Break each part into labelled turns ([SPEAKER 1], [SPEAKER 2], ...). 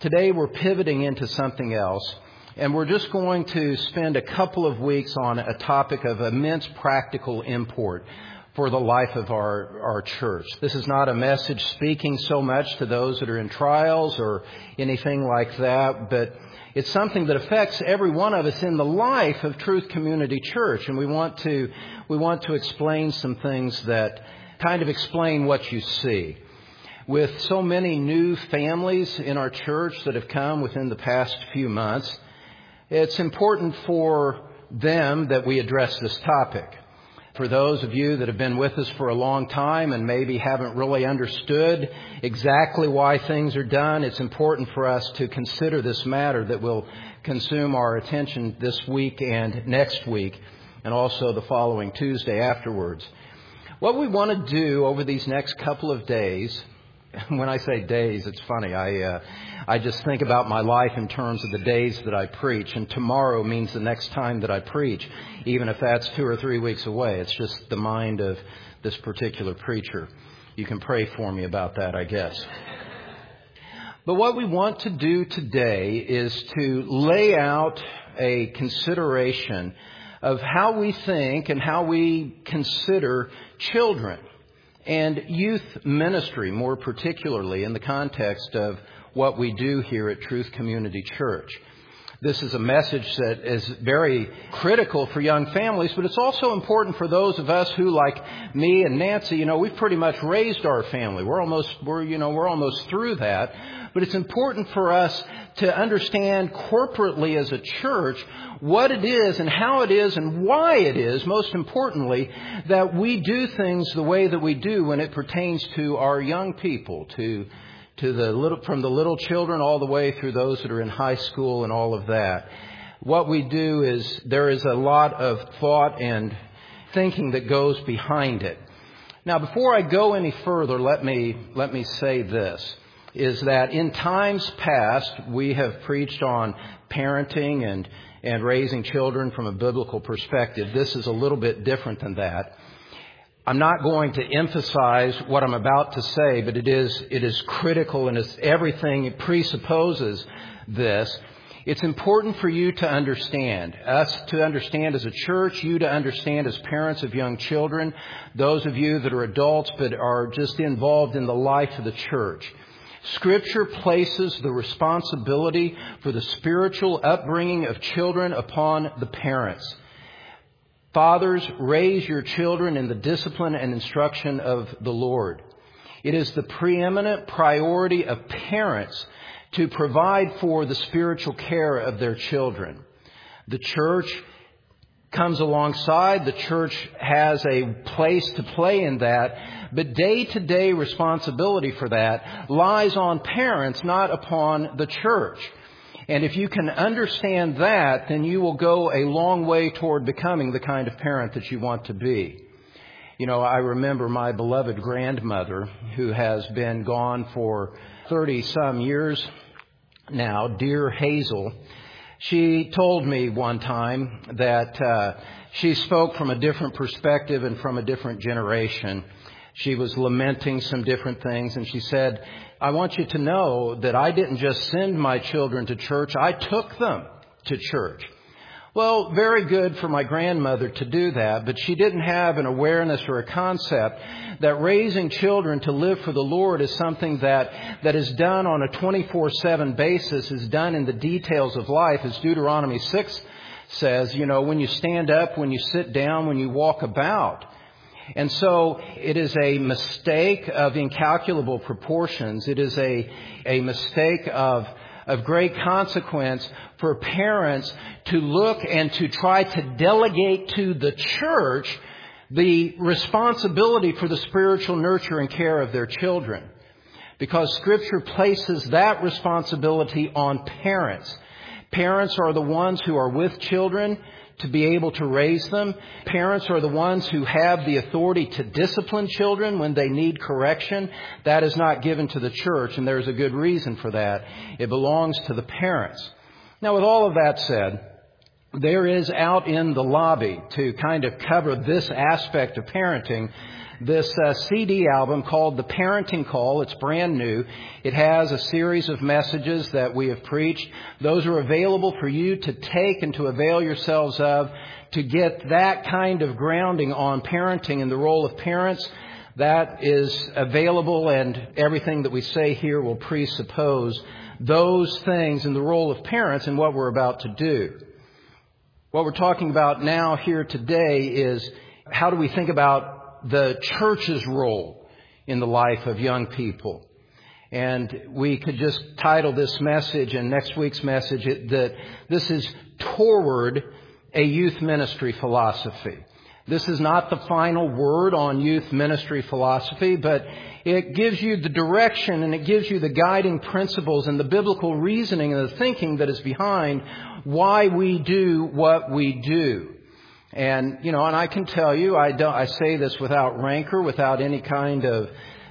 [SPEAKER 1] Today we're pivoting into something else, and we're just going to spend a couple of weeks on a topic of immense practical import for the life of our church. This is not a message speaking so much to those that are in trials or anything like that, but it's something that affects every one of us in the life of Truth Community Church, and we want to explain some things that kind of explain what you see. With so many new families in our church that have come within the past few months, it's important for them that we address this topic. For those of you that have been with us for a long time and maybe haven't really understood exactly why things are done, it's important for us to consider this matter that will consume our attention this week and next week, and also the following Tuesday afterwards. What we want to do over these next couple of days, when I say days, it's funny. I just think about my life in terms of the days that I preach, and tomorrow means the next time that I preach, even if that's 2 or 3 weeks away. It's just the mind of this particular preacher. You can pray for me about that, I guess. But what we want to do today is to lay out a consideration of how we think and how we consider children and youth ministry, more particularly in the context of what we do here at Truth Community Church. This is a message that is very critical for young families, but it's also important for those of us who, like me and Nancy, we've pretty much raised our family. We're almost through that. But it's important for us to understand corporately as a church what it is and how it is and why it is, most importantly, that we do things the way that we do when it pertains to our young people, from the little children all the way through those that are in high school and all of that. What we do is there is a lot of thought and thinking that goes behind it. Now, before I go any further, let me say this, is that in times past we have preached on parenting and raising children from a biblical perspective. This is a little bit different than that. I'm not going to emphasize what I'm about to say, but it is critical, and it's everything. It presupposes this. It's important for you to understand, us to understand as a church, you to understand as parents of young children, those of you that are adults but are just involved in the life of the church. Scripture places the responsibility for the spiritual upbringing of children upon the parents. Fathers, raise your children in the discipline and instruction of the Lord. It is the preeminent priority of parents to provide for the spiritual care of their children. The church comes alongside. The church has a place to play in that. But day-to-day responsibility for that lies on parents, not upon the church. And if you can understand that, then you will go a long way toward becoming the kind of parent that you want to be. I remember my beloved grandmother, who has been gone for 30-some years now, dear Hazel. She told me one time that she spoke from a different perspective and from a different generation. She was lamenting some different things, and she said, I want you to know that I didn't just send my children to church, I took them to church. Well, very good for my grandmother to do that, but she didn't have an awareness or a concept that raising children to live for the Lord is something that is done on a 24/7 basis, is done in the details of life, as Deuteronomy 6 says, when you stand up, when you sit down, when you walk about. And so it is a mistake of incalculable proportions. It is a mistake of great consequence for parents to look and to try to delegate to the church the responsibility for the spiritual nurture and care of their children. Because Scripture places that responsibility on parents. Parents are the ones who are with children to be able to raise them. Parents are the ones who have the authority to discipline children when they need correction. That is not given to the church, and there's a good reason for that. It belongs to the parents. Now, with all of that said, there is out in the lobby, to kind of cover this aspect of parenting, this CD album called The Parenting Call. It's brand new. It has a series of messages that we have preached. Those are available for you to take and to avail yourselves of, to get that kind of grounding on parenting and the role of parents. That is available, and everything that we say here will presuppose those things in the role of parents and what we're about to do. What we're talking about now here today is how do we think about the church's role in the life of young people. And we could just title this message and next week's message that this is toward a youth ministry philosophy. This is not the final word on youth ministry philosophy, but it gives you the direction and it gives you the guiding principles and the biblical reasoning and the thinking that is behind why we do what we do. And, and I can tell you, I say this without rancor, without any kind of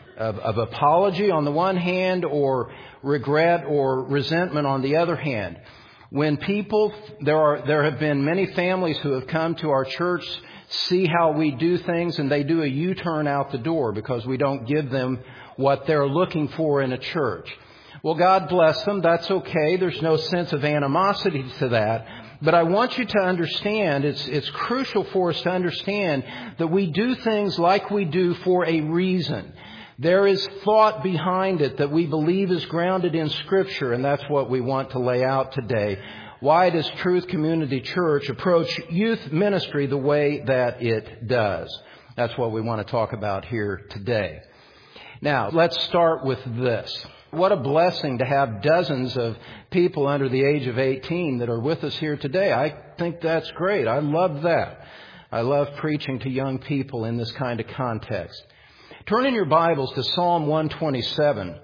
[SPEAKER 1] apology on the one hand, or regret or resentment on the other hand. When people, there have been many families who have come to our church, see how we do things, and they do a U-turn out the door because we don't give them what they're looking for in a church. Well, God bless them. That's okay. There's no sense of animosity to that. But I want you to understand, it's crucial for us to understand that we do things like we do for a reason. There is thought behind it that we believe is grounded in Scripture, and that's what we want to lay out today. Why does Truth Community Church approach youth ministry the way that it does? That's what we want to talk about here today. Now, let's start with this. What a blessing to have dozens of people under the age of 18 that are with us here today. I think that's great. I love that. I love preaching to young people in this kind of context. Turn in your Bibles to Psalm 127.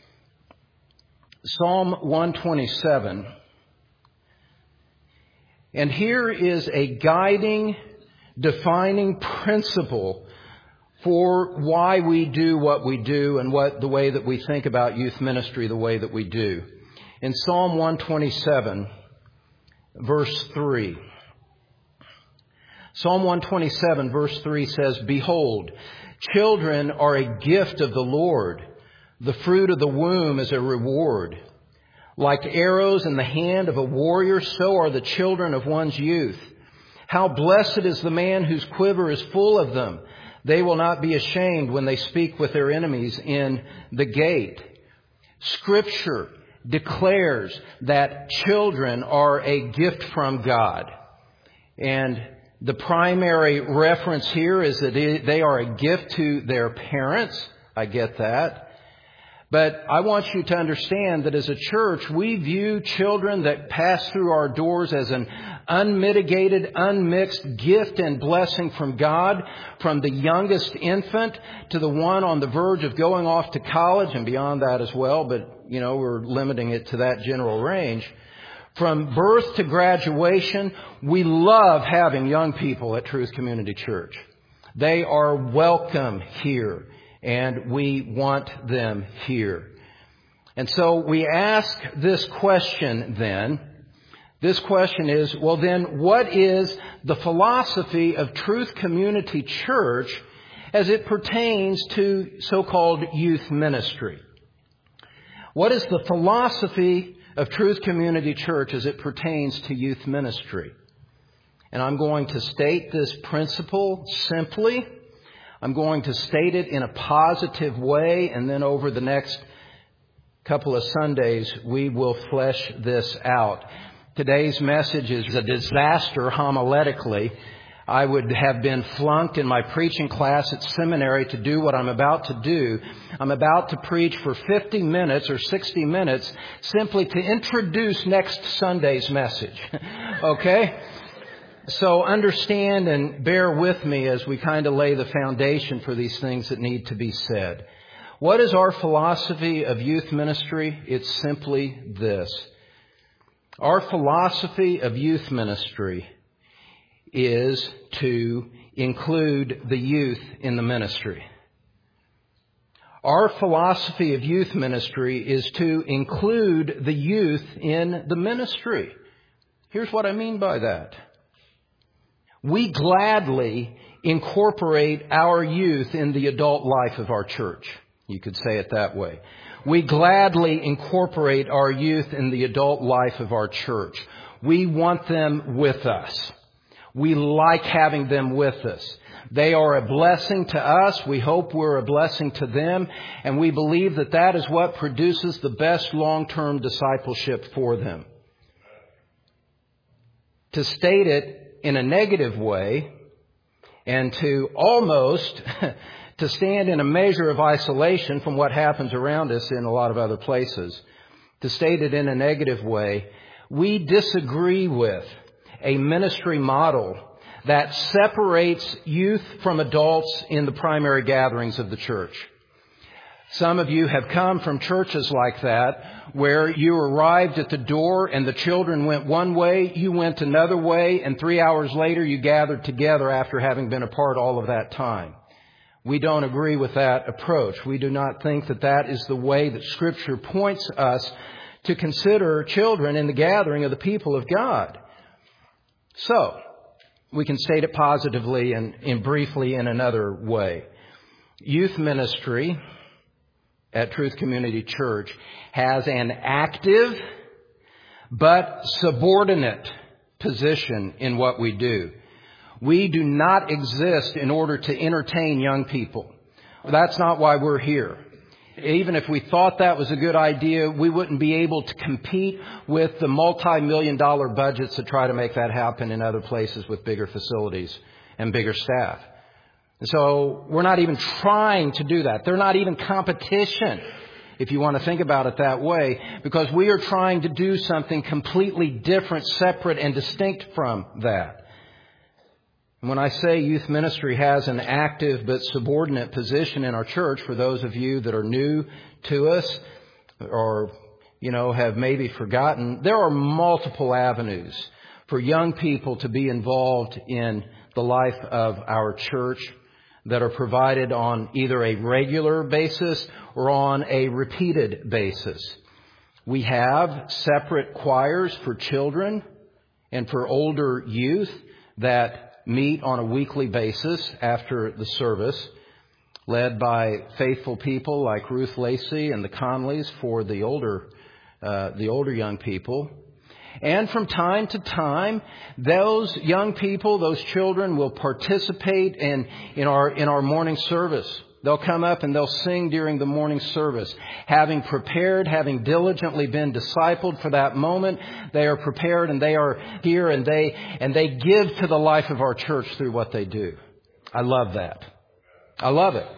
[SPEAKER 1] Psalm 127. And here is a guiding, defining principle for why we do what we do and the way that we think about youth ministry the way that we do. In Psalm 127, verse 3. Psalm 127, verse 3 says, "Behold, children are a gift of the Lord. The fruit of the womb is a reward. Like arrows in the hand of a warrior, so are the children of one's youth. How blessed is the man whose quiver is full of them. They will not be ashamed when they speak with their enemies in the gate." Scripture declares that children are a gift from God. And the primary reference here is that they are a gift to their parents. I get that. But I want you to understand that as a church, we view children that pass through our doors as an unmitigated, unmixed gift and blessing from God, from the youngest infant to the one on the verge of going off to college and beyond that as well. But, we're limiting it to that general range. From birth to graduation, we love having young people at Truth Community Church. They are welcome here. And we want them here. And so we ask this question then. This question is, well then, what is the philosophy of Truth Community Church as it pertains to so-called youth ministry? What is the philosophy of Truth Community Church as it pertains to youth ministry? And I'm going to state this principle simply. I'm going to state it in a positive way, and then over the next couple of Sundays, we will flesh this out. Today's message is a disaster homiletically. I would have been flunked in my preaching class at seminary to do what I'm about to do. I'm about to preach for 50 minutes or 60 minutes simply to introduce next Sunday's message. Okay? So understand and bear with me as we kind of lay the foundation for these things that need to be said. What is our philosophy of youth ministry? It's simply this. Our philosophy of youth ministry is to include the youth in the ministry. Our philosophy of youth ministry is to include the youth in the ministry. Here's what I mean by that. We gladly incorporate our youth in the adult life of our church. You could say it that way. We gladly incorporate our youth in the adult life of our church. We want them with us. We like having them with us. They are a blessing to us. We hope we're a blessing to them. And we believe that that is what produces the best long-term discipleship for them. To state it in a negative way, and to almost to stand in a measure of isolation from what happens around us in a lot of other places, to state it in a negative way, we disagree with a ministry model that separates youth from adults in the primary gatherings of the church. Some of you have come from churches like that, where you arrived at the door and the children went one way, you went another way, and 3 hours later you gathered together after having been apart all of that time. We don't agree with that approach. We do not think that that is the way that Scripture points us to consider children in the gathering of the people of God. So, we can state it positively and briefly in another way. Youth ministry at Truth Community Church has an active but subordinate position in what we do. We do not exist in order to entertain young people. That's not why we're here. Even if we thought that was a good idea, we wouldn't be able to compete with the multi-million-dollar budgets that try to make that happen in other places with bigger facilities and bigger staff. And so we're not even trying to do that. They're not even competition, if you want to think about it that way, because we are trying to do something completely different, separate, and distinct from that. And when I say youth ministry has an active but subordinate position in our church, for those of you that are new to us or, have maybe forgotten, there are multiple avenues for young people to be involved in the life of our church that are provided on either a regular basis or on a repeated basis. We have separate choirs for children and for older youth that meet on a weekly basis after the service, led by faithful people like Ruth Lacey and the Conleys for the older young people. And from time to time, those young people, those children, will participate in our morning service. They'll come up and they'll sing during the morning service. Having prepared, having diligently been discipled for that moment, they are prepared and they are here and they give to the life of our church through what they do. I love that. I love it.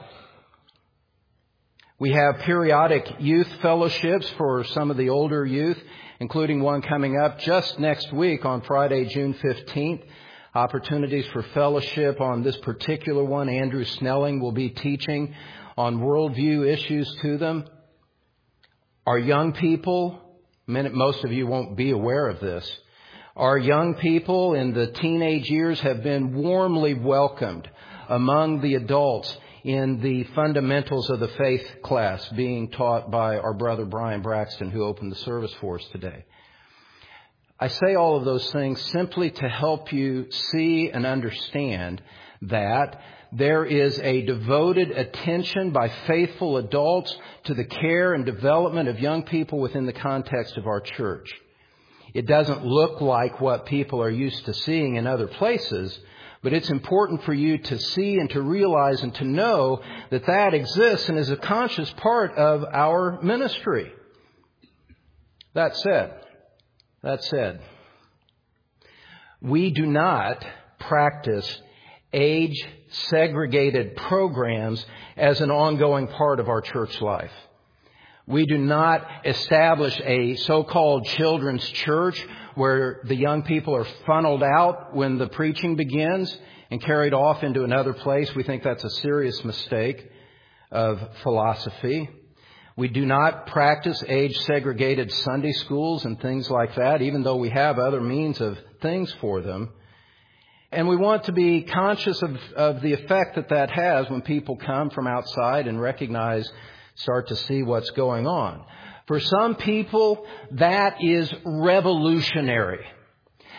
[SPEAKER 1] We have periodic youth fellowships for some of the older youth, including one coming up just next week on Friday, June 15th. Opportunities for fellowship on this particular one. Andrew Snelling will be teaching on worldview issues to them. Our young people, most of you won't be aware of this, our young people in the teenage years have been warmly welcomed among the adults in the fundamentals of the faith class being taught by our brother Brian Braxton, who opened the service for us today. I say all of those things simply to help you see and understand that there is a devoted attention by faithful adults to the care and development of young people within the context of our church. It doesn't look like what people are used to seeing in other places, but it's important for you to see and to realize and to know that that exists and is a conscious part of our ministry. That said, we do not practice age-segregated programs as an ongoing part of our church life. We do not establish a so-called children's church where the young people are funneled out when the preaching begins and carried off into another place. We think that's a serious mistake of philosophy. We do not practice age-segregated Sunday schools and things like that, even though we have other means of things for them. And we want to be conscious of the effect that has when people come from outside and start to see what's going on. For some people, that is revolutionary.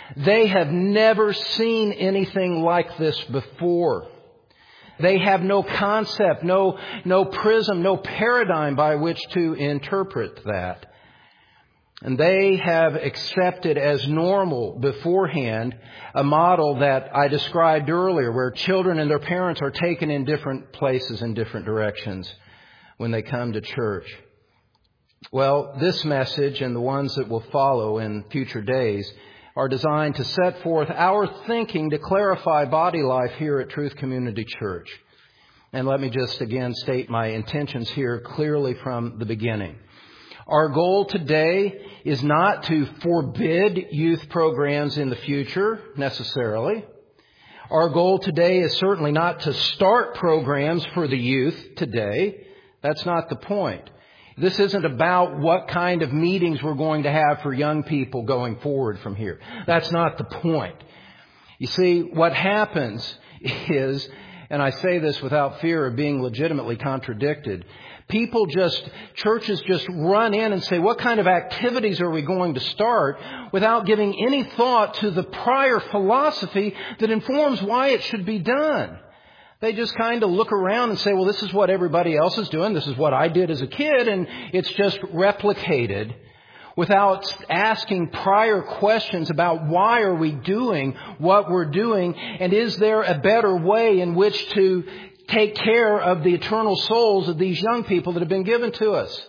[SPEAKER 1] They have never seen anything like this before. They have no concept, no prism, no paradigm by which to interpret that. And they have accepted as normal beforehand a model that I described earlier, where children and their parents are taken in different places in different directions when they come to church. Well, this message and the ones that will follow in future days are designed to set forth our thinking to clarify body life here at Truth Community Church. And let me just again state my intentions here clearly from the beginning. Our goal today is not to forbid youth programs in the future, necessarily. Our goal today is certainly not to start programs for the youth today. That's not the point. This isn't about what kind of meetings we're going to have for young people going forward from here. That's not the point. You see, what happens is, and I say this without fear of being legitimately contradicted, churches just run in and say, what kind of activities are we going to start, without giving any thought to the prior philosophy that informs why it should be done. They just kind of look around and say, well, this is what everybody else is doing. This is what I did as a kid. And it's just replicated without asking prior questions about why are we doing what we're doing, and is there a better way in which to take care of the eternal souls of these young people that have been given to us.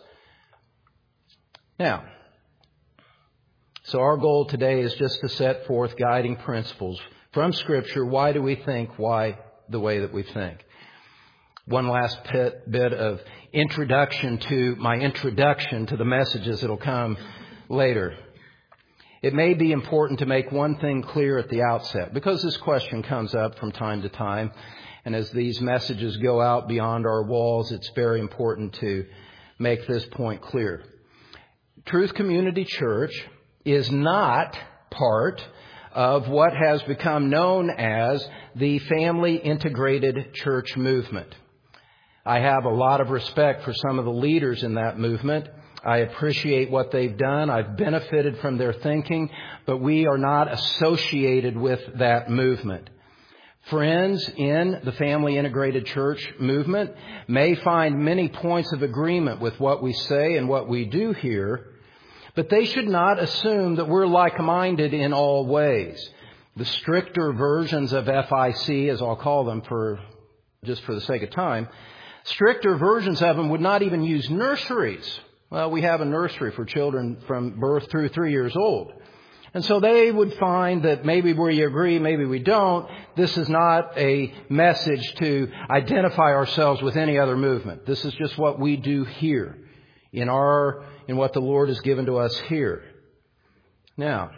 [SPEAKER 1] Now, so our goal today is just to set forth guiding principles from Scripture. Why do we think the way that we think? One last bit of introduction to the messages that will come later. It may be important to make one thing clear at the outset, because this question comes up from time to time. And as these messages go out beyond our walls, it's very important to make this point clear. Truth Community Church is not part of what has become known as the Family Integrated Church movement. I have a lot of respect for some of the leaders in that movement. I appreciate what they've done. I've benefited from their thinking, but we are not associated with that movement. Friends in the Family Integrated Church movement may find many points of agreement with what we say and what we do here, but they should not assume that we're like-minded in all ways. The stricter versions of FIC, as I'll call them just for the sake of time, stricter versions of them would not even use nurseries. Well, we have a nursery for children from birth through 3 years old. And so they would find that maybe we agree, maybe we don't. This is not a message to identify ourselves with any other movement. This is just what we do here in what the Lord has given to us here. Now,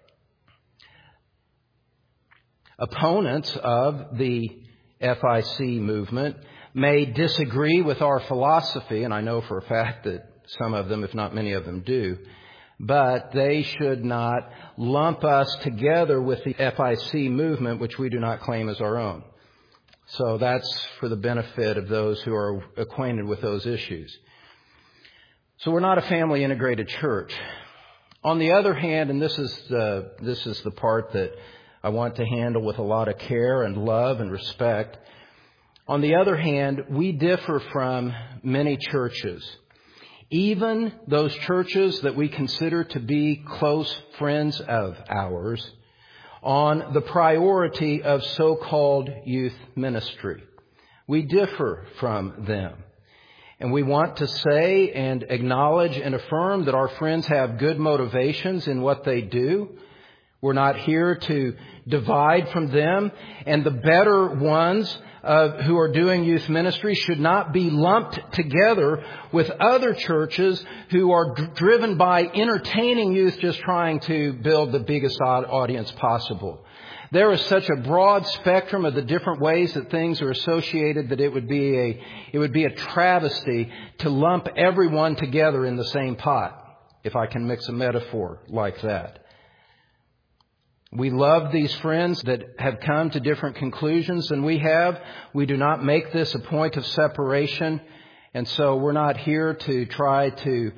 [SPEAKER 1] opponents of the FIC movement may disagree with our philosophy, and I know for a fact that some of them, if not many of them, do. But they should not lump us together with the FIC movement, which we do not claim as our own. So that's for the benefit of those who are acquainted with those issues. So we're not a family integrated church. On the other hand, and this is the part that I want to handle with a lot of care and love and respect. On the other hand, we differ from many churches. Even those churches that we consider to be close friends of ours, on the priority of so-called youth ministry. We differ from them. And we want to say and acknowledge and affirm that our friends have good motivations in what they do. We're not here to divide from them. And the better ones who are doing youth ministry should not be lumped together with other churches who are driven by entertaining youth, just trying to build the biggest audience possible. There is such a broad spectrum of the different ways that things are associated that it would be a travesty to lump everyone together in the same pot, if I can mix a metaphor like that. We love these friends that have come to different conclusions than we have. We do not make this a point of separation. And so we're not here to try to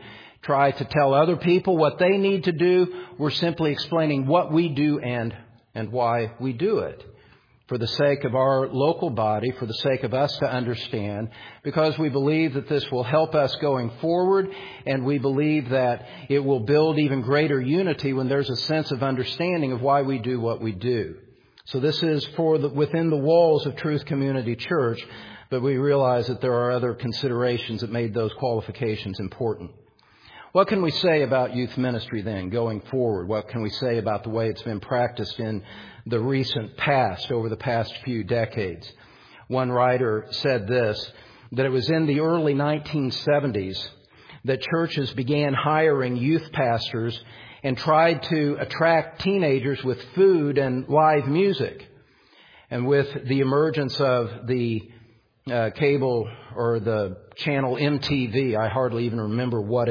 [SPEAKER 1] try to tell other people what they need to do. We're simply explaining what we do and why we do it. For the sake of our local body, for the sake of us to understand, because we believe that this will help us going forward, and we believe that it will build even greater unity when there's a sense of understanding of why we do what we do. So this is for within the walls of Truth Community Church, but we realize that there are other considerations that made those qualifications important. What can we say about youth ministry then going forward? What can we say about the way it's been practiced in the recent past, over the past few decades? One writer said this, that it was in the early 1970s that churches began hiring youth pastors and tried to attract teenagers with food and live music. And with the emergence of the cable or the channel MTV, I hardly even remember what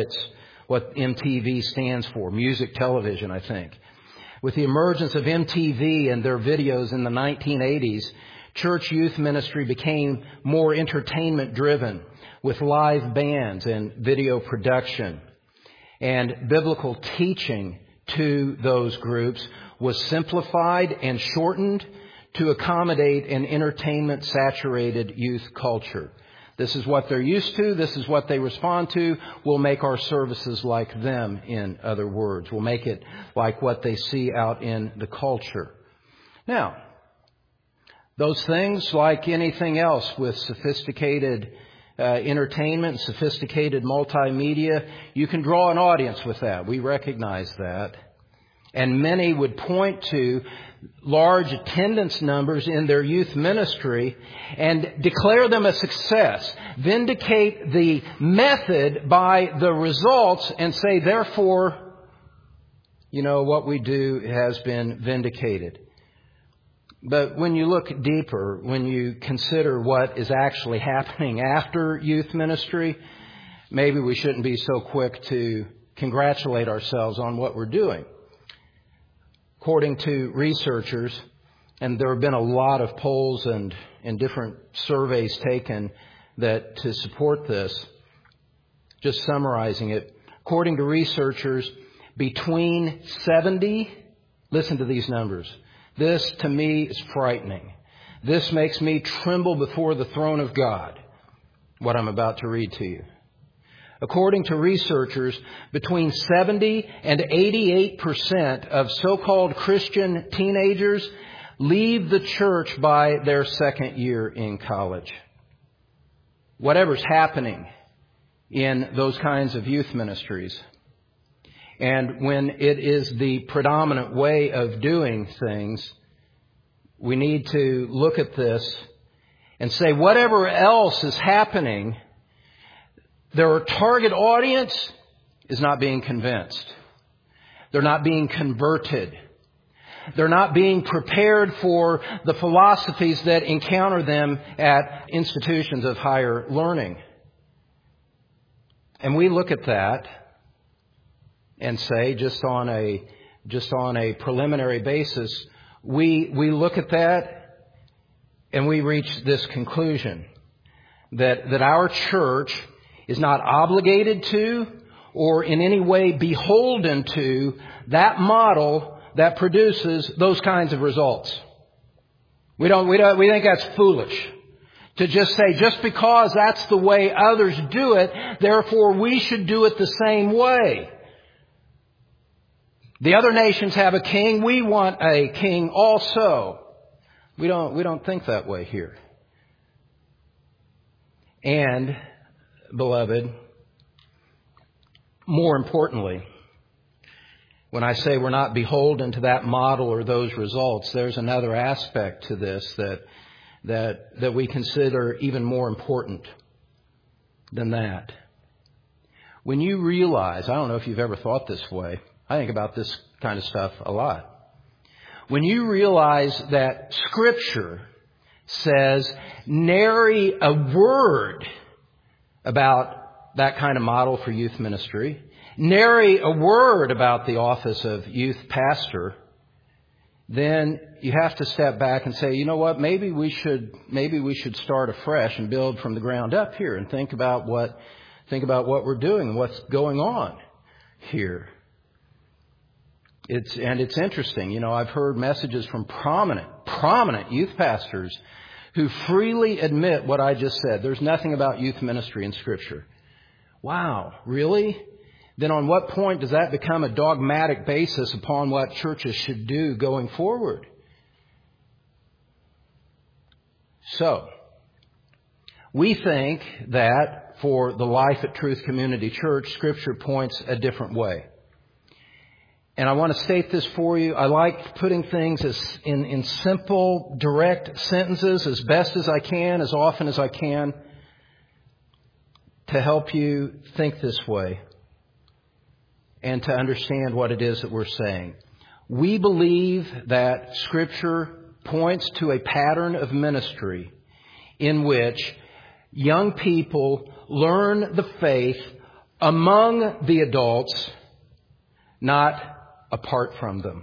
[SPEAKER 1] MTV stands for, music television, I think. With the emergence of MTV and their videos in the 1980s, church youth ministry became more entertainment driven with live bands and video production. And biblical teaching to those groups was simplified and shortened to accommodate an entertainment-saturated youth culture. This is what they're used to. This is what they respond to. We'll make our services like them, in other words. We'll make it like what they see out in the culture. Now, those things, like anything else with sophisticated entertainment, sophisticated multimedia, you can draw an audience with that. We recognize that. And many would point to large attendance numbers in their youth ministry and declare them a success. Vindicate the method by the results and say, therefore, what we do has been vindicated. But when you look deeper, when you consider what is actually happening after youth ministry, maybe we shouldn't be so quick to congratulate ourselves on what we're doing. According to researchers, and there have been a lot of polls and different surveys taken that to support this, just summarizing it, according to researchers, between 70, listen to these numbers. This, to me, is frightening. This makes me tremble before the throne of God, what I'm about to read to you. According to researchers, between 70 and 88% of so-called Christian teenagers leave the church by their second year in college. Whatever's happening in those kinds of youth ministries, and when it is the predominant way of doing things, we need to look at this and say, whatever else is happening, their target audience is not being convinced. They're not being converted. They're not being prepared for the philosophies that encounter them at institutions of higher learning. And we look at that and say, just on a preliminary basis, we look at that and we reach this conclusion that our church is not obligated to or in any way beholden to that model that produces those kinds of results. We think that's foolish to just say, just because that's the way others do it, therefore we should do it the same way. The other nations have a king. We want a king also. We don't think that way here. And, beloved, more importantly, when I say we're not beholden to that model or those results, there's another aspect to this that we consider even more important than that. When you realize, I don't know if you've ever thought this way, I think about this kind of stuff a lot. When you realize that Scripture says nary a word about that kind of model for youth ministry, nary a word about the office of youth pastor, then you have to step back and say, you know what, maybe we should start afresh and build from the ground up here and think about what think about what we're doing, what's going on here. It's interesting. I've heard messages from prominent youth pastors who freely admit what I just said. There's nothing about youth ministry in Scripture. Wow, really? Then on what point does that become a dogmatic basis upon what churches should do going forward? So, we think that for the life at Truth Community Church, Scripture points a different way. And I want to state this for you. I like putting things in simple, direct sentences as best as I can, as often as I can, to help you think this way and to understand what it is that we're saying. We believe that Scripture points to a pattern of ministry in which young people learn the faith among the adults, not apart from them.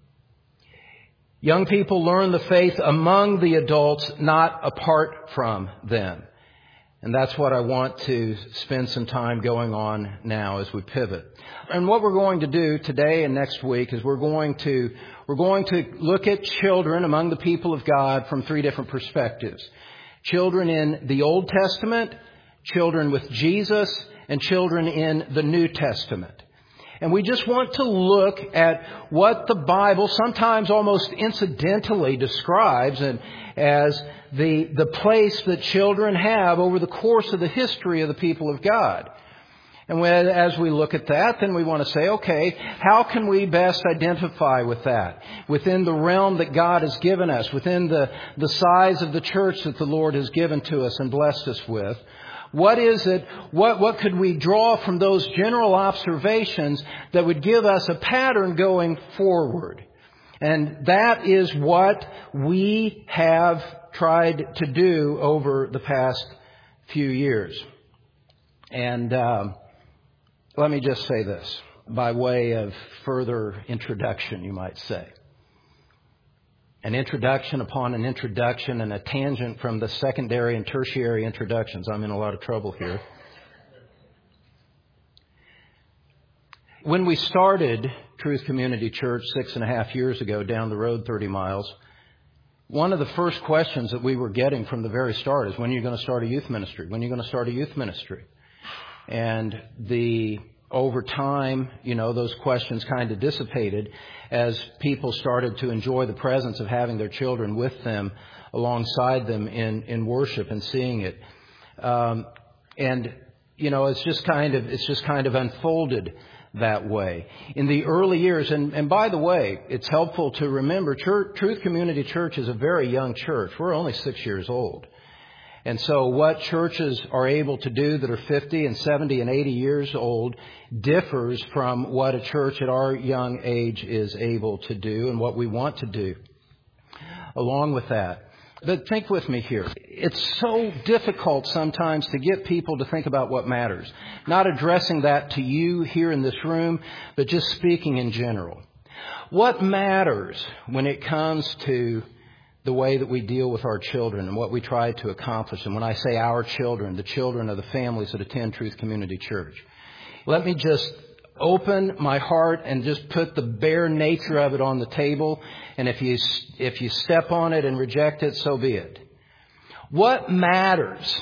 [SPEAKER 1] Young people learn the faith among the adults, not apart from them. And that's what I want to spend some time going on now as we pivot. And what we're going to do today and next week is we're going to look at children among the people of God from three different perspectives. Children in the Old Testament, children with Jesus, and children in the New Testament. And we just want to look at what the Bible sometimes almost incidentally describes as the place that children have over the course of the history of the people of God. And as we look at that, then we want to say, okay, how can we best identify with that within the realm that God has given us, within the size of the church that the Lord has given to us and blessed us with? What is it? What could we draw from those general observations that would give us a pattern going forward? And that is what we have tried to do over the past few years. And let me just say this by way of further introduction, you might say. An introduction upon an introduction and a tangent from the secondary and tertiary introductions. I'm in a lot of trouble here. When we started Truth Community Church 6.5 years ago, down the road 30 miles, one of the first questions that we were getting from the very start is, when are you going to start a youth ministry? When are you going to start a youth ministry? And over time, those questions kind of dissipated as people started to enjoy the presence of having their children with them, alongside them in worship and seeing it. It's just kind of unfolded that way. In the early years, and by the way, it's helpful to remember, Truth Community Church is a very young church. We're only 6 years old. And so what churches are able to do that are 50 and 70 and 80 years old differs from what a church at our young age is able to do and what we want to do along with that. But think with me here. It's so difficult sometimes to get people to think about what matters. Not addressing that to you here in this room, but just speaking in general. What matters when it comes to the way that we deal with our children and what we try to accomplish? And when I say our children, the children of the families that attend Truth Community Church. Let me just open my heart and just put the bare nature of it on the table. And if you step on it and reject it, so be it. What matters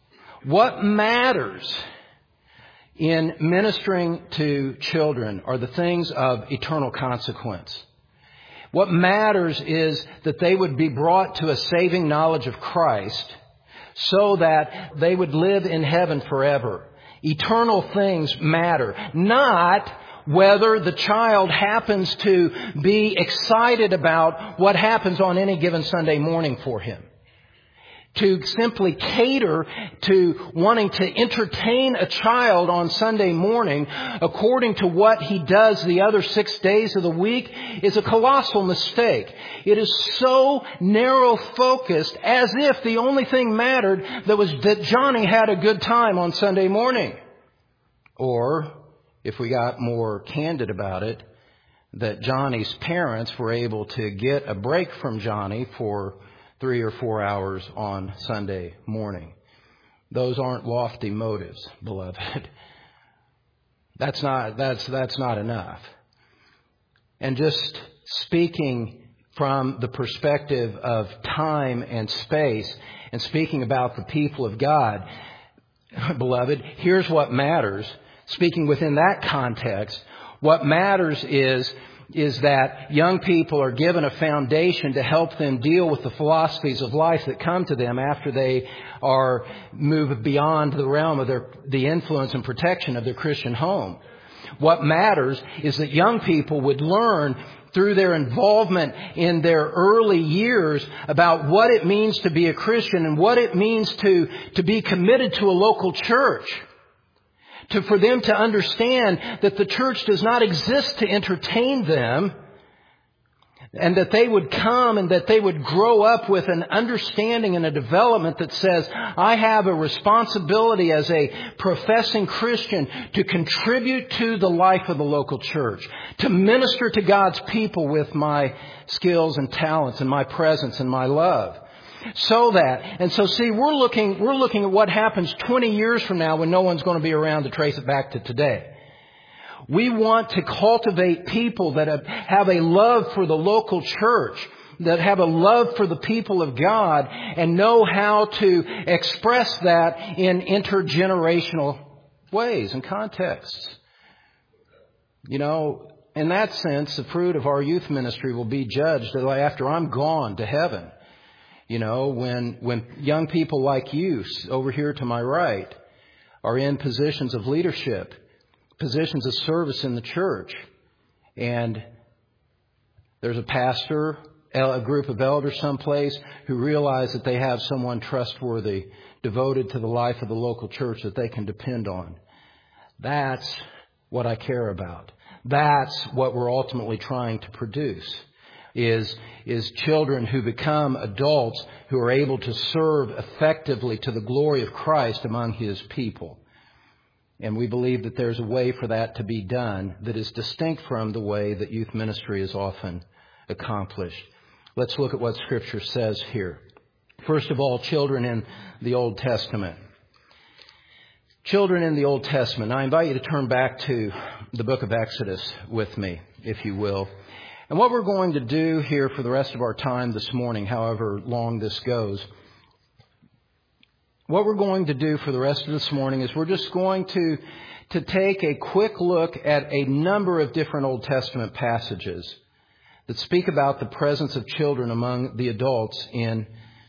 [SPEAKER 1] in ministering to children are the things of eternal consequence. What matters is that they would be brought to a saving knowledge of Christ so that they would live in heaven forever. Eternal things matter, not whether the child happens to be excited about what happens on any given Sunday morning for him. To simply cater to wanting to entertain a child on Sunday morning according to what he does the other 6 days of the week is a colossal mistake. It is so narrow focused, as if the only thing mattered that Johnny had a good time on Sunday morning. Or, if we got more candid about it, that Johnny's parents were able to get a break from Johnny for 3 or 4 hours on Sunday morning. Those aren't lofty motives, beloved. That's not enough. And just speaking from the perspective of time and space and speaking about the people of God, beloved, here's what matters. Speaking within that context, what matters is that young people are given a foundation to help them deal with the philosophies of life that come to them after they are moved beyond the realm of the influence and protection of their Christian home. What matters is that young people would learn through their involvement in their early years about what it means to be a Christian and what it means to be committed to a local church. For them to understand that the church does not exist to entertain them, and that they would come and that they would grow up with an understanding and a development that says, I have a responsibility as a professing Christian to contribute to the life of the local church, to minister to God's people with my skills and talents and my presence and my love. So see, we're looking at what happens 20 years from now when no one's going to be around to trace it back to today. We want to cultivate people that have a love for the local church, that have a love for the people of God, and know how to express that in intergenerational ways and contexts. You know, in that sense, the fruit of our youth ministry will be judged after I'm gone to heaven. You know, when young people like you over here to my right are in positions of leadership, positions of service in the church, and there's a pastor, a group of elders someplace who realize that they have someone trustworthy, devoted to the life of the local church that they can depend on. That's what I care about. That's what we're ultimately trying to produce. Is children who become adults who are able to serve effectively to the glory of Christ among His people. And we believe that there's a way for that to be done that is distinct from the way that youth ministry is often accomplished. Let's look at what Scripture says here. First of all, children in the Old Testament. Children in the Old Testament. I invite you to turn back to the book of Exodus with me, if you will. And what we're going to do here for the rest of our time this morning, however long this goes, what we're going to do for the rest of this morning is we're just going to take a quick look at a number of different Old Testament passages that speak about the presence of children among the adults in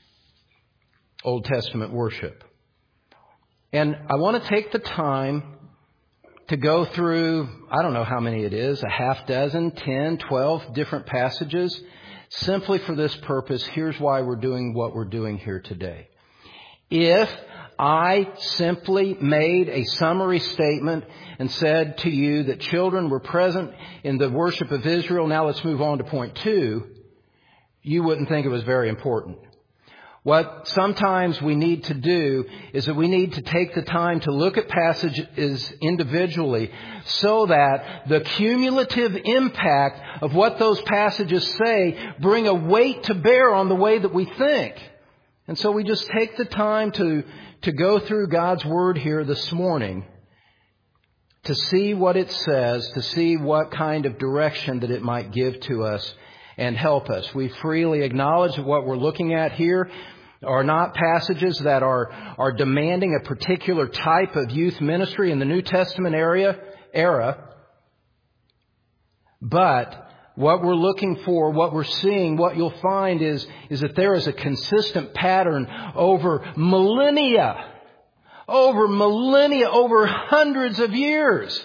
[SPEAKER 1] Old Testament worship. And I want to take the time to go through, I don't know how many it is, a half dozen, 10, 12 different passages. Simply for this purpose, here's why we're doing what we're doing here today. If I simply made a summary statement and said to you that children were present in the worship of Israel, now let's move on to point 2, you wouldn't think it was very important. What sometimes we need to do is that we need to take the time to look at passages individually so that the cumulative impact of what those passages say bring a weight to bear on the way that we think. And so we just take the time to go through God's Word here this morning to see what it says, to see what kind of direction that it might give to us and help us. We freely acknowledge that what we're looking at here are not passages that are demanding a particular type of youth ministry in the New Testament era. But what we're looking for, what we're seeing, what you'll find is that there is a consistent pattern over millennia, over hundreds of years,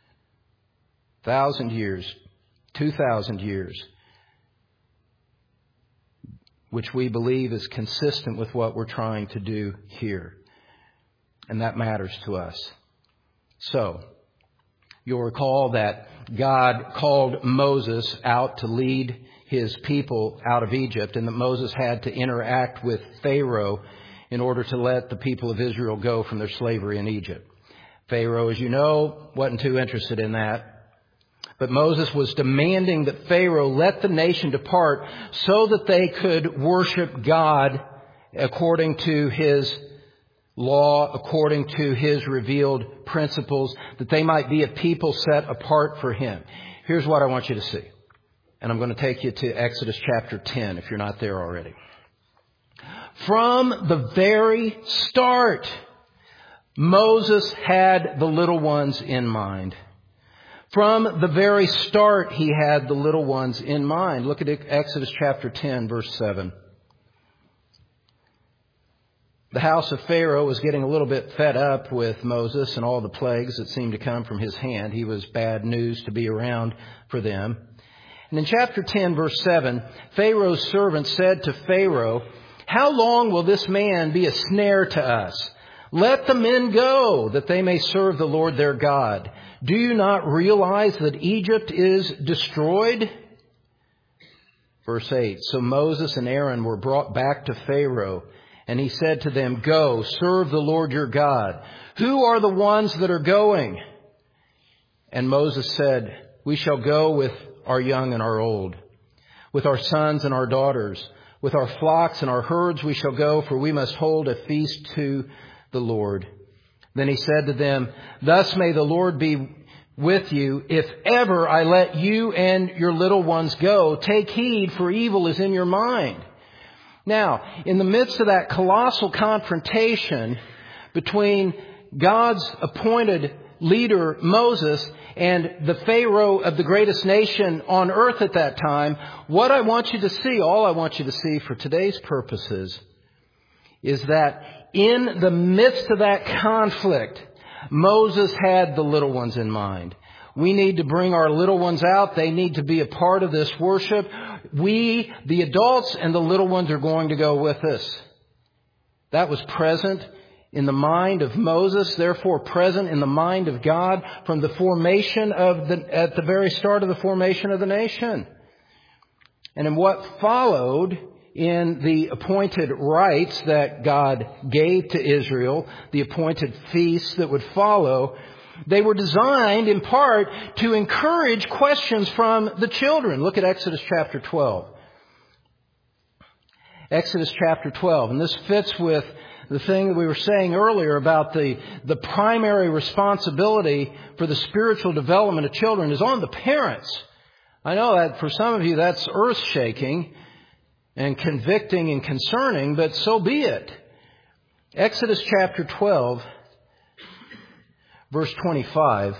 [SPEAKER 1] 1,000 years, 2,000 years, which we believe is consistent with what we're trying to do here. And that matters to us. So, you'll recall that God called Moses out to lead His people out of Egypt, and that Moses had to interact with Pharaoh in order to let the people of Israel go from their slavery in Egypt. Pharaoh, as you know, wasn't too interested in that. But Moses was demanding that Pharaoh let the nation depart so that they could worship God according to His law according to His revealed principles, that they might be a people set apart for Him. Here's what I want you to see. And I'm going to take you to Exodus chapter 10 if you're not there already. From the very start, Moses had the little ones in mind. From the very start, he had the little ones in mind. Look at Exodus chapter 10, verse 7. The house of Pharaoh was getting a little bit fed up with Moses and all the plagues that seemed to come from his hand. He was bad news to be around for them. And in chapter 10, verse 7, Pharaoh's servant said to Pharaoh, "How long will this man be a snare to us? Let the men go, that they may serve the Lord their God. Do you not realize that Egypt is destroyed?" Verse 8, so Moses and Aaron were brought back to Pharaoh, and he said to them, "Go, serve the Lord your God. Who are the ones that are going?" And Moses said, "We shall go with our young and our old, with our sons and our daughters, with our flocks and our herds we shall go, for we must hold a feast to the Lord." Then he said to them, "Thus may the Lord be with you. If ever I let you and your little ones go, take heed, for evil is in your mind." Now, in the midst of that colossal confrontation between God's appointed leader, Moses, and the Pharaoh of the greatest nation on earth at that time, what I want you to see, all I want you to see for today's purposes, is that in the midst of that conflict, Moses had the little ones in mind. We need to bring our little ones out. They need to be a part of this worship. We, the adults and the little ones, are going to go with us. That was present in the mind of Moses, therefore present in the mind of God from the formation at the very start of the formation of the nation. And in what followed in the appointed rites that God gave to Israel, the appointed feasts that would follow, they were designed in part to encourage questions from the children. Look at Exodus chapter 12. Exodus chapter 12. And this fits with the thing that we were saying earlier about the primary responsibility for the spiritual development of children is on the parents. I know that for some of you that's earth-shaking and convicting and concerning, but so be it. Exodus chapter 12, verse 25.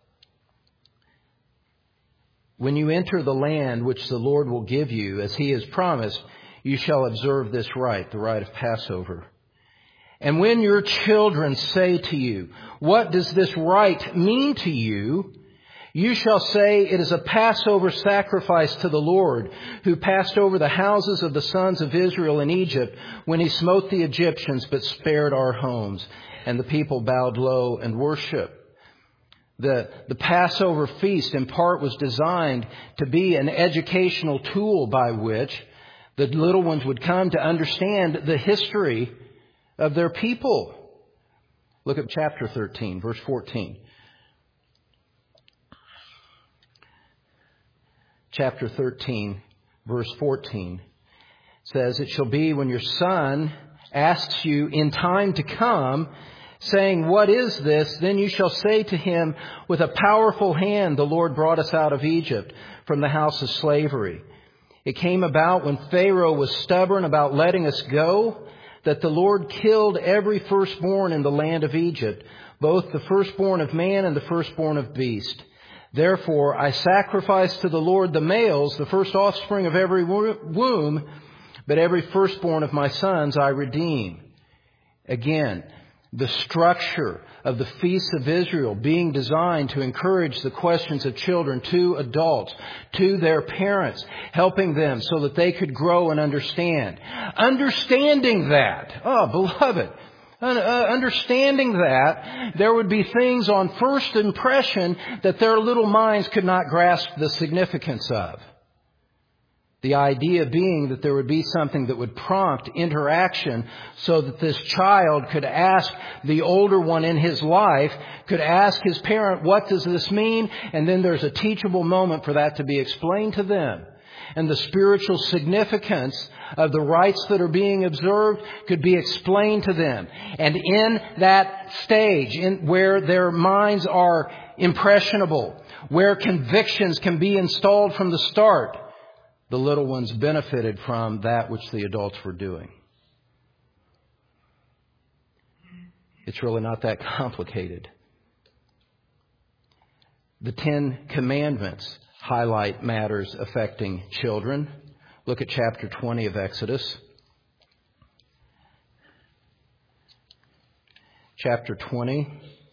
[SPEAKER 1] When you enter the land which the Lord will give you, as He has promised, you shall observe this rite, the rite of Passover. And when your children say to you, "What does this rite mean to you?" you shall say, "It is a Passover sacrifice to the Lord, who passed over the houses of the sons of Israel in Egypt when He smote the Egyptians, but spared our homes." And the people bowed low and worshiped. The Passover feast in part was designed to be an educational tool by which the little ones would come to understand the history of their people. Look at chapter 13, verse 14. Chapter 13, verse 14 says, "It shall be when your son asks you in time to come, saying, 'What is this?' then you shall say to him, 'With a powerful hand the Lord brought us out of Egypt from the house of slavery. It came about when Pharaoh was stubborn about letting us go, that the Lord killed every firstborn in the land of Egypt, both the firstborn of man and the firstborn of beast. Therefore I sacrifice to the Lord the males, the first offspring of every womb, but every firstborn of my sons I redeem." Again, the structure of the feasts of Israel being designed to encourage the questions of children to adults, to their parents, helping them so that they could grow and understand. Understanding that, beloved, understanding that there would be things on first impression that their little minds could not grasp the significance of. The idea being that there would be something that would prompt interaction so that this child could ask the older one in his life, could ask his parent, "What does this mean?" And then there's a teachable moment for that to be explained to them. and the spiritual significance of the rites that are being observed could be explained to them. And in that stage, where their minds are impressionable, where convictions can be installed from the start, the little ones benefited from that which the adults were doing. It's really not that complicated. The 10 Commandments highlight matters affecting children. Look at chapter 20 of Exodus. Chapter 20.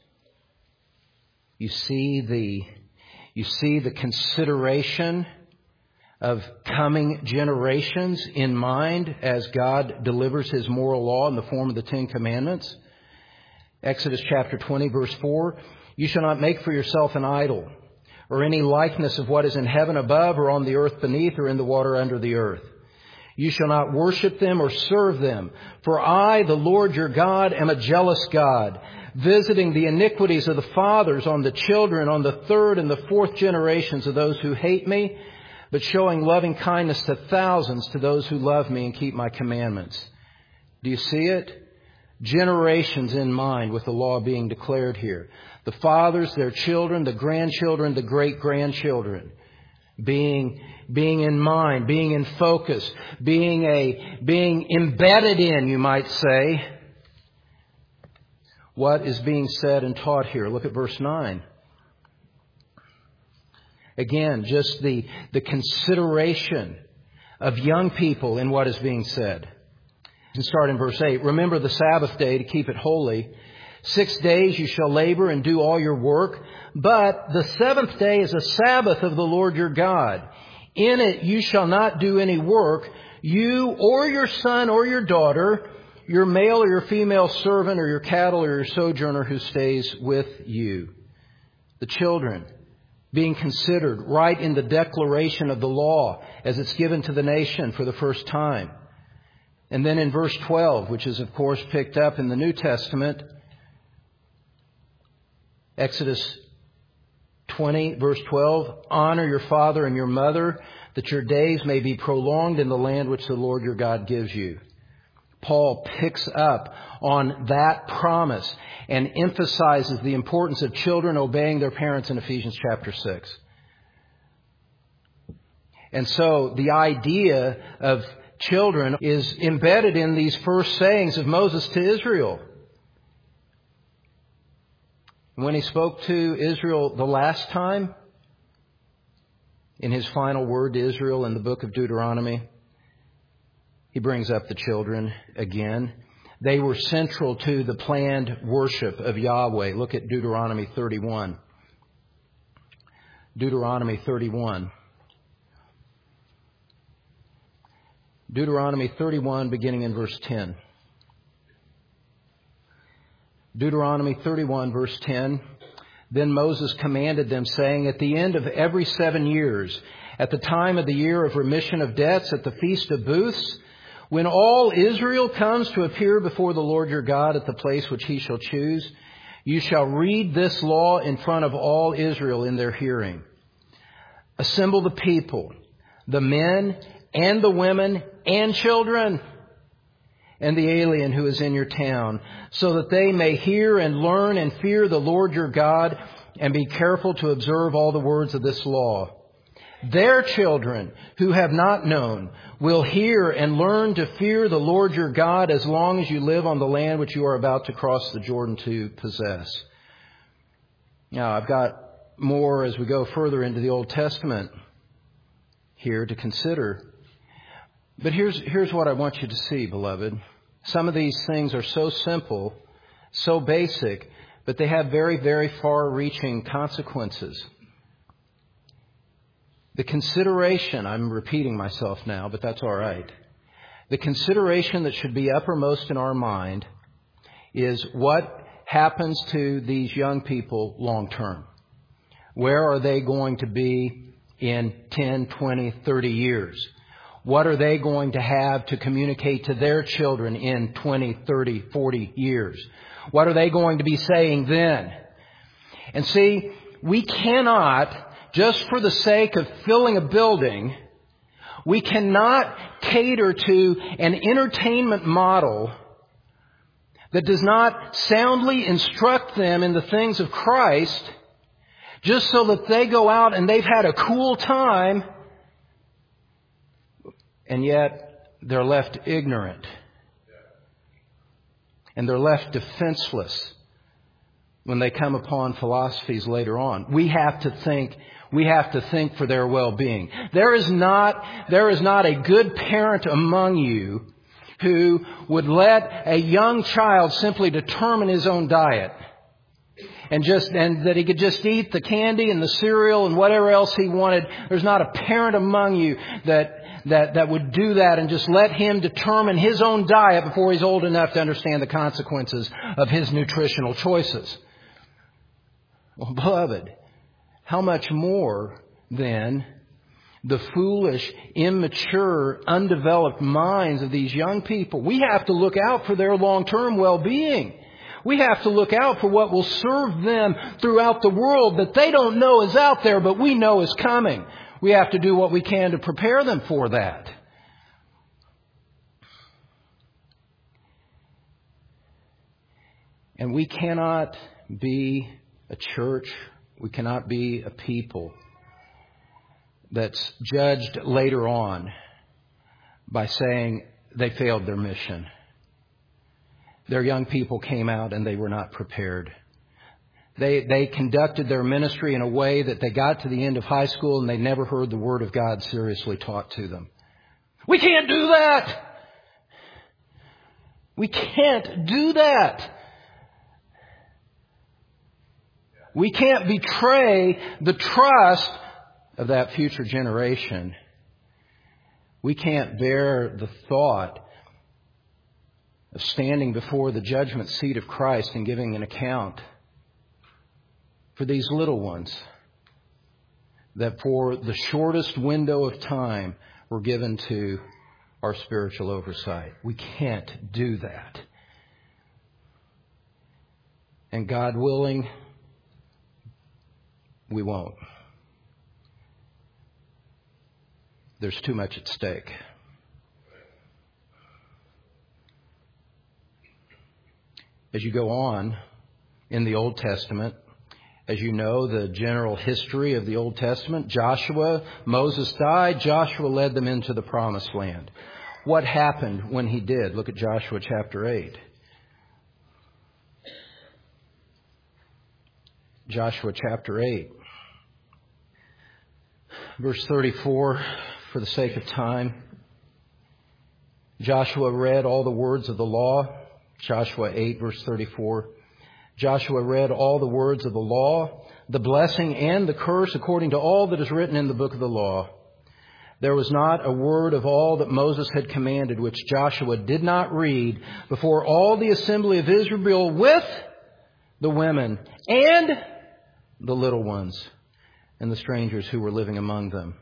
[SPEAKER 1] You see the consideration of coming generations in mind as God delivers His moral law in the form of the 10 Commandments. Exodus chapter 20, verse 4. You shall not make for yourself an idol, or any likeness of what is in heaven above, or on the earth beneath, or in the water under the earth. You shall not worship them or serve them. For I, the Lord your God, am a jealous God, visiting the iniquities of the fathers on the children, on the third and the fourth generations of those who hate me, but showing loving kindness to thousands to those who love me and keep my commandments. Do you see it? Generations in mind with the law being declared here. The fathers, their children, the grandchildren, the great-grandchildren. Being in mind, being in focus, being embedded in, you might say, what is being said and taught here. Look at verse 9. Again, just the consideration of young people in what is being said. And start in verse 8. Remember the Sabbath day to keep it holy. 6 days you shall labor and do all your work. But the seventh day is a Sabbath of the Lord your God. In it you shall not do any work, you or your son or your daughter, your male or your female servant or your cattle or your sojourner who stays with you. The children being considered right in the declaration of the law as it's given to the nation for the first time. And then in verse 12, which is of course picked up in the New Testament, Exodus 20, verse 12, honor your father and your mother, that your days may be prolonged in the land which the Lord your God gives you. Paul picks up on that promise and emphasizes the importance of children obeying their parents in Ephesians chapter 6. And so the idea of children is embedded in these first sayings of Moses to Israel. When he spoke to Israel the last time, in his final word to Israel in the book of Deuteronomy, he brings up the children again. They were central to the planned worship of Yahweh. Look at Deuteronomy 31. Deuteronomy 31. Deuteronomy 31, beginning in verse 10. Deuteronomy 31, verse 10. Then Moses commanded them, saying, at the end of every 7 years, at the time of the year of remission of debts, at the Feast of Booths, when all Israel comes to appear before the Lord your God at the place which He shall choose, you shall read this law in front of all Israel in their hearing. Assemble the people, the men and the women and children, and the alien who is in your town, so that they may hear and learn and fear the Lord your God, and be careful to observe all the words of this law. Their children who have not known will hear and learn to fear the Lord your God as long as you live on the land which you are about to cross the Jordan to possess. Now, I've got more as we go further into the Old Testament here to consider. But here's what I want you to see, beloved. Some of these things are so simple, so basic, but they have very, very far-reaching consequences. The consideration, I'm repeating myself now, but that's all right. The consideration that should be uppermost in our mind is what happens to these young people long term. Where are they going to be in 10, 20, 30 years? What are they going to have to communicate to their children in 20, 30, 40 years? What are they going to be saying then? And see, we cannot, just for the sake of filling a building, We cannot cater to an entertainment model that does not soundly instruct them in the things of Christ just so that they go out and they've had a cool time and yet they're left ignorant and they're left defenseless when they come upon philosophies later on. We have to think for their well-being. There is not a good parent among you who would let a young child simply determine his own diet and that he could just eat the candy and the cereal and whatever else he wanted. There's not a parent among you that would do that and just let him determine his own diet before he's old enough to understand the consequences of his nutritional choices. Well, beloved, how much more then the foolish, immature, undeveloped minds of these young people? We have to look out for their long-term well-being. We have to look out for what will serve them throughout the world that they don't know is out there, but we know is coming. We have to do what we can to prepare them for that. And we cannot be a church, we cannot be a people that's judged later on by saying they failed their mission. Their young people came out and they were not prepared. They conducted their ministry in a way that they got to the end of high school and they never heard the Word of God seriously taught to them. We can't do that! We can't do that! We can't betray the trust of that future generation. We can't bear the thought of standing before the judgment seat of Christ and giving an account for these little ones that for the shortest window of time were given to our spiritual oversight. We can't do that. And God willing, we won't. There's too much at stake. As you go on in the Old Testament, as you know, the general history of the Old Testament, Moses died, Joshua led them into the Promised Land. What happened when he did? Look at Joshua chapter 8. Joshua chapter 8. Verse 34, for the sake of time. Joshua read all the words of the law. Joshua 8, verse 34. Joshua read all the words of the law, the blessing and the curse according to all that is written in the book of the law. There was not a word of all that Moses had commanded which Joshua did not read before all the assembly of Israel with the women and the little ones and the strangers who were living among them.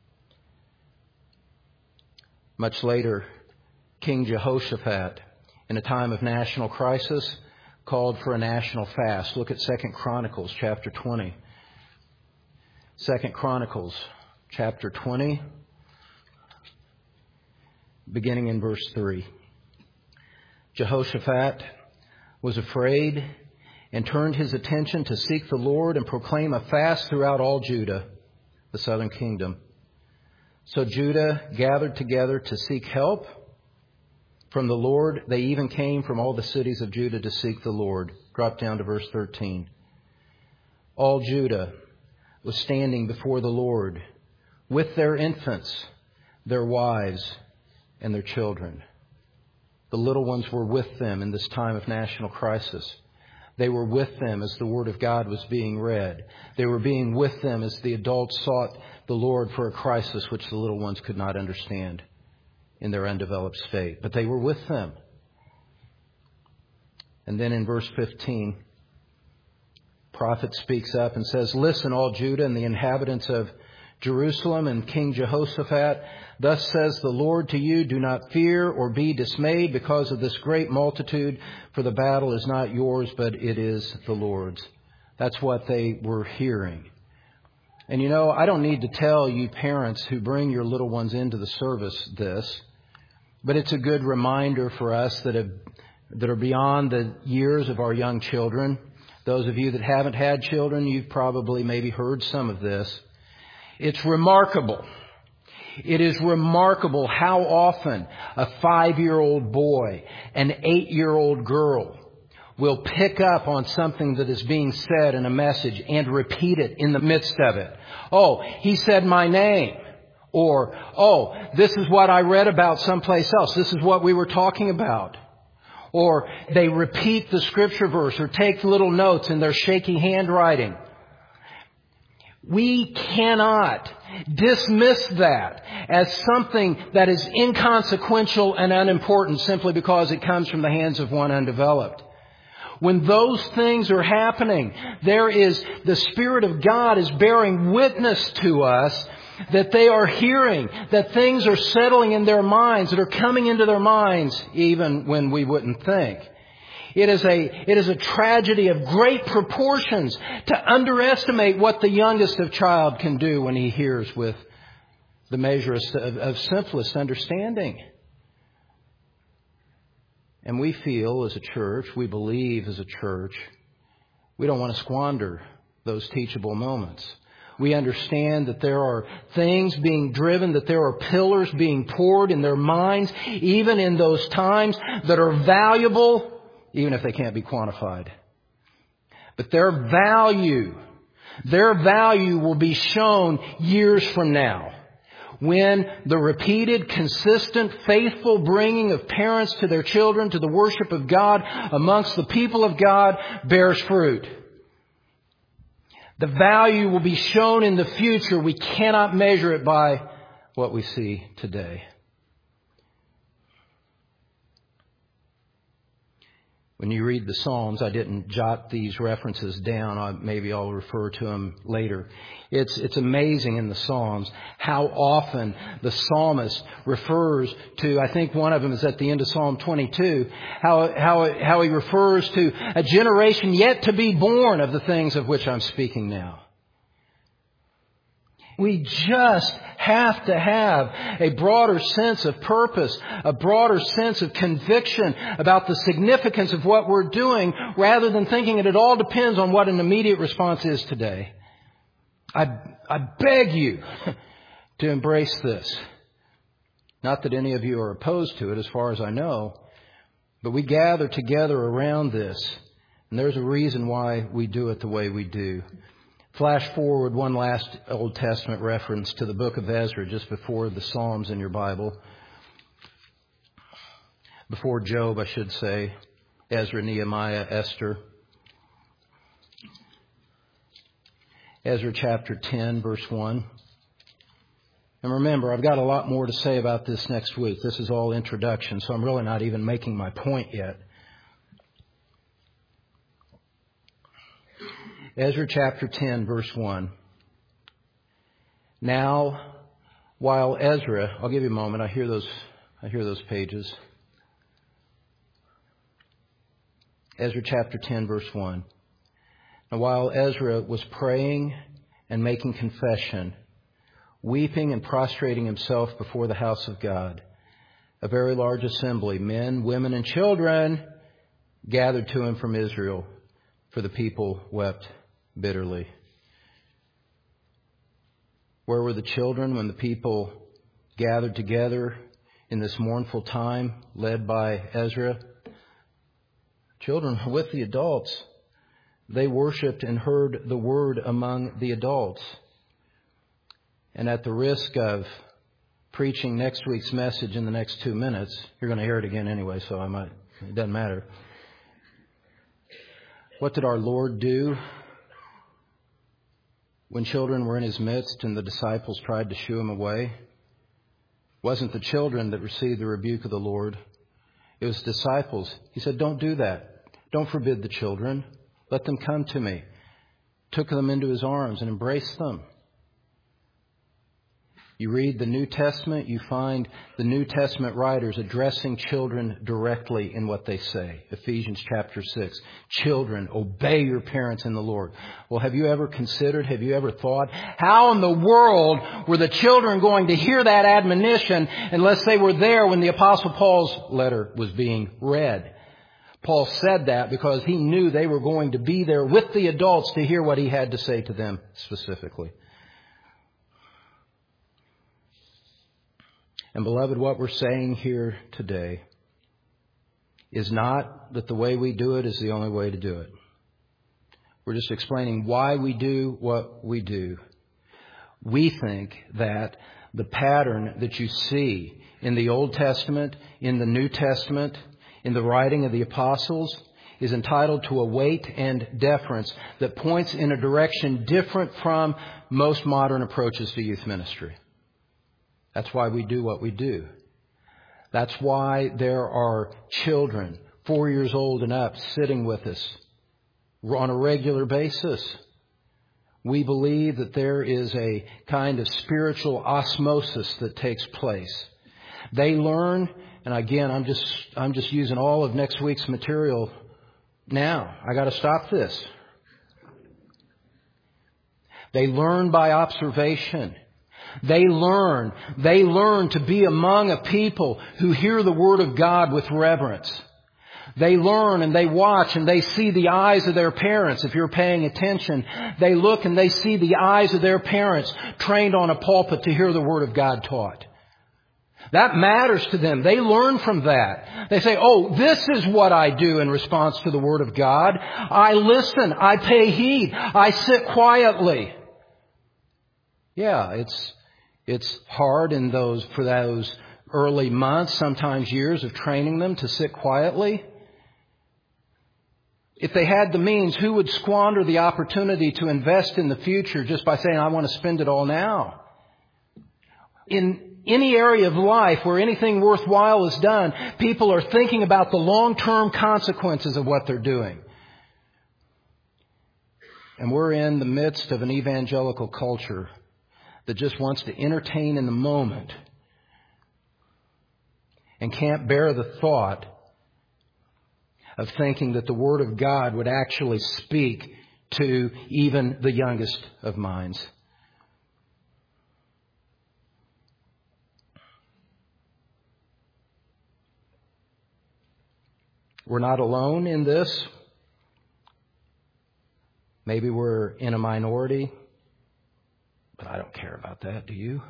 [SPEAKER 1] Much later, King Jehoshaphat, in a time of national crisis, called for a national fast. Look at 2 Chronicles chapter 20. 2 Chronicles chapter 20, beginning in verse 3. Jehoshaphat was afraid and turned his attention to seek the Lord and proclaim a fast throughout all Judah, the southern kingdom. So Judah gathered together to seek help from the Lord. They even came from all the cities of Judah to seek the Lord. Drop down to verse 13. All Judah was standing before the Lord with their infants, their wives, and their children. The little ones were with them in this time of national crisis. They were with them as the Word of God was being read. They were being with them as the adults sought the Lord for a crisis which the little ones could not understand in their undeveloped state. But they were with them. And then in verse 15, the prophet speaks up and says, "Listen, all Judah and the inhabitants of Jerusalem and King Jehoshaphat, thus says the Lord to you, do not fear or be dismayed because of this great multitude, for the battle is not yours, but it is the Lord's." That's what they were hearing. And you know, I don't need to tell you parents who bring your little ones into the service this, but it's a good reminder for us that are beyond the years of our young children. Those of you that haven't had children, you've probably maybe heard some of this. It's remarkable. It is remarkable how often a 5-year-old boy, an 8-year-old girl will pick up on something that is being said in a message and repeat it in the midst of it. Oh, he said my name. Or, oh, this is what I read about someplace else. This is what we were talking about. Or they repeat the scripture verse or take little notes in their shaky handwriting. We cannot dismiss that as something that is inconsequential and unimportant simply because it comes from the hands of one undeveloped. When those things are happening, the Spirit of God is bearing witness to us that they are hearing, that things are settling in their minds, that are coming into their minds even when we wouldn't think. It is a tragedy of great proportions to underestimate what the youngest of child can do when he hears with the measure of simplest understanding. And we feel as a church, we believe as a church, we don't want to squander those teachable moments. We understand that there are things being driven, that there are pillars being poured in their minds, even in those times that are valuable, even if they can't be quantified. But their value will be shown years from now, when the repeated, consistent, faithful bringing of parents to their children to the worship of God amongst the people of God bears fruit. The value will be shown in the future. We cannot measure it by what we see today. When you read the Psalms, I didn't jot these references down. Maybe I'll refer to them later. It's amazing in the Psalms how often the psalmist refers to, I think one of them is at the end of Psalm 22, how he refers to a generation yet to be born of the things of which I'm speaking now. We just have to have a broader sense of purpose, a broader sense of conviction about the significance of what we're doing, rather than thinking that it all depends on what an immediate response is today. I beg you to embrace this. Not that any of you are opposed to it, as far as I know, but we gather together around this, and there's a reason why we do it the way we do. Flash forward one last Old Testament reference to the book of Ezra, just before the Psalms in your Bible. Before Job, I should say. Ezra, Nehemiah, Esther. Ezra chapter 10, verse 1. And remember, I've got a lot more to say about this next week. This is all introduction, so I'm really not even making my point yet. Ezra chapter 10, verse 1. Now, while Ezra, I'll give you a moment. I hear those pages. Ezra chapter 10, verse 1. Now, while Ezra was praying and making confession, weeping and prostrating himself before the house of God, a very large assembly, men, women, and children, gathered to him from Israel, for the people wept bitterly. Where were the children when the people gathered together in this mournful time led by Ezra? Children were with the adults. They worshiped and heard the word among the adults. And at the risk of preaching next week's message in the next 2 minutes, you're going to hear it again anyway, so it doesn't matter. What did our Lord do when children were in his midst and the disciples tried to shoo him away? It wasn't the children that received the rebuke of the Lord. It was disciples. He said, don't do that. Don't forbid the children. Let them come to me. Took them into his arms and embraced them. You read the New Testament, you find the New Testament writers addressing children directly in what they say. Ephesians chapter 6. Children, obey your parents in the Lord. Well, have you ever considered, have you ever thought, how in the world were the children going to hear that admonition unless they were there when the Apostle Paul's letter was being read? Paul said that because he knew they were going to be there with the adults to hear what he had to say to them specifically. And beloved, what we're saying here today is not that the way we do it is the only way to do it. We're just explaining why we do what we do. We think that the pattern that you see in the Old Testament, in the New Testament, in the writing of the apostles, is entitled to a weight and deference that points in a direction different from most modern approaches to youth ministry. That's why we do what we do. That's why there are children 4 years old and up sitting with us on a regular basis. We believe that there is a kind of spiritual osmosis that takes place. They learn, and again, I'm just using all of next week's material now. I got to stop this. They learn by observation. They learn to be among a people who hear the Word of God with reverence. They learn and they watch and they see the eyes of their parents. If you're paying attention, they look and they see the eyes of their parents trained on a pulpit to hear the Word of God taught. That matters to them. They learn from that. They say, oh, this is what I do in response to the Word of God. I listen. I pay heed. I sit quietly. Yeah, it's hard for those early months, sometimes years of training them to sit quietly. If they had the means, who would squander the opportunity to invest in the future just by saying, I want to spend it all now? In any area of life where anything worthwhile is done, people are thinking about the long-term consequences of what they're doing. And we're in the midst of an evangelical culture that just wants to entertain in the moment and can't bear the thought of thinking that the Word of God would actually speak to even the youngest of minds. We're not alone in this. Maybe we're in a minority. But I don't care about that, do you?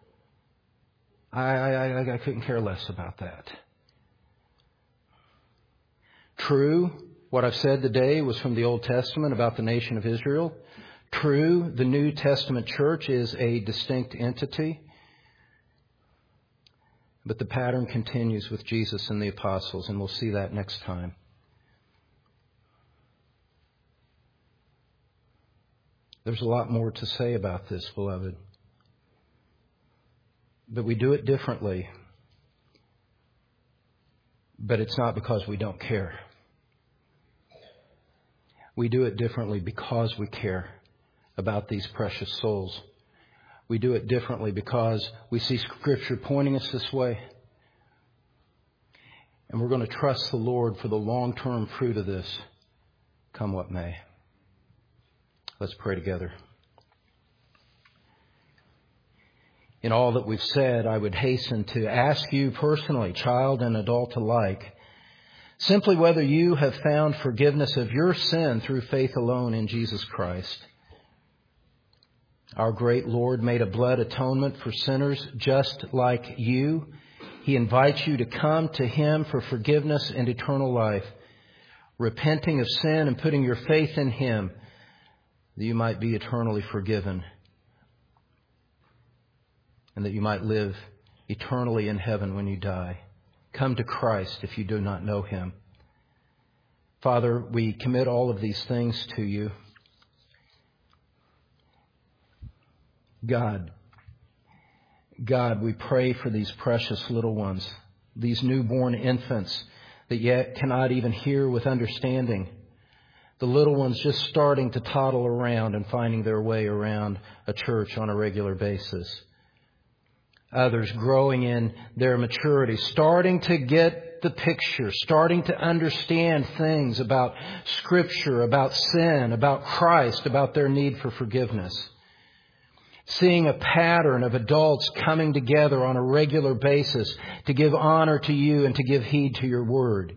[SPEAKER 1] I couldn't care less about that. True, what I've said today was from the Old Testament about the nation of Israel. True, the New Testament church is a distinct entity. But the pattern continues with Jesus and the apostles, and we'll see that next time. There's a lot more to say about this, beloved. But we do it differently. But it's not because we don't care. We do it differently because we care about these precious souls. We do it differently because we see Scripture pointing us this way. And we're going to trust the Lord for the long-term fruit of this, come what may. Let's pray together. In all that we've said, I would hasten to ask you personally, child and adult alike, simply whether you have found forgiveness of your sin through faith alone in Jesus Christ. Our great Lord made a blood atonement for sinners just like you. He invites you to come to Him for forgiveness and eternal life, repenting of sin and putting your faith in Him, that you might be eternally forgiven and that you might live eternally in heaven when you die. Come to Christ if you do not know Him. Father, we commit all of these things to you. God, we pray for these precious little ones, these newborn infants that yet cannot even hear with understanding. The little ones just starting to toddle around and finding their way around a church on a regular basis. others growing in their maturity, starting to get the picture, starting to understand things about Scripture, about sin, about Christ, about their need for forgiveness. Seeing a pattern of adults coming together on a regular basis to give honor to you and to give heed to your word.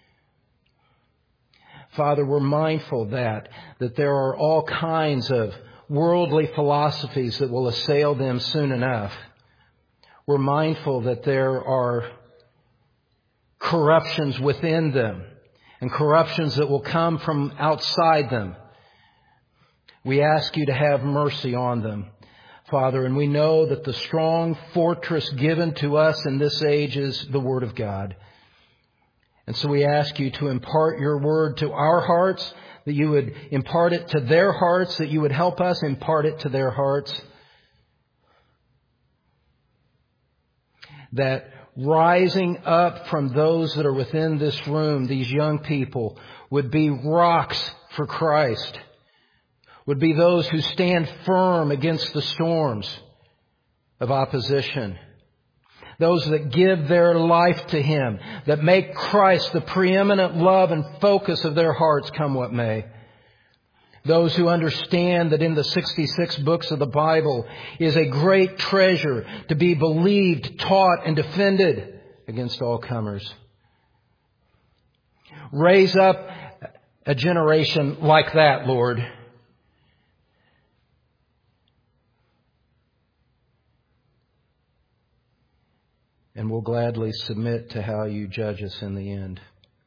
[SPEAKER 1] Father, we're mindful that there are all kinds of worldly philosophies that will assail them soon enough. We're mindful that there are corruptions within them and corruptions that will come from outside them. We ask you to have mercy on them, Father, and we know that the strong fortress given to us in this age is the Word of God. And so we ask you to impart your word to our hearts, that you would impart it to their hearts, that you would help us impart it to their hearts. That rising up from those that are within this room, these young people, would be rocks for Christ, would be those who stand firm against the storms of opposition. Those that give their life to Him, that make Christ the preeminent love and focus of their hearts, come what may. Those who understand that in the 66 books of the Bible is a great treasure to be believed, taught, and defended against all comers. Raise up a generation like that, Lord. And we'll gladly submit to how you judge us in the end.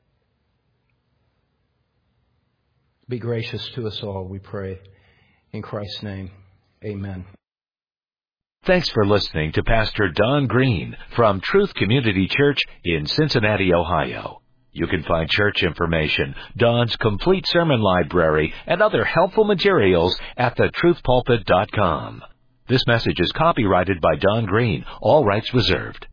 [SPEAKER 1] Be gracious to us all, we pray. In Christ's name, amen.
[SPEAKER 2] Thanks for listening to Pastor Don Green from Truth Community Church in Cincinnati, Ohio. You can find church information, Don's complete sermon library, and other helpful materials at thetruthpulpit.com. This message is copyrighted by Don Green, all rights reserved.